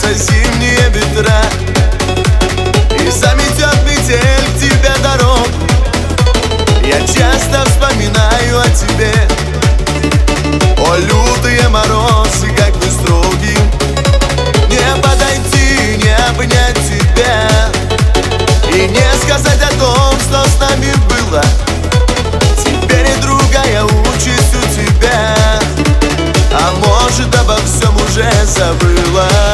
на зимние ветра, и заметет метель к тебе дорогу. Я часто вспоминаю о тебе. О, лютые морозы, как вы строги, не подойти, не обнять тебя и не сказать о том, что с нами было. Теперь и другая участь у тебя, а может, обо всем уже забыла.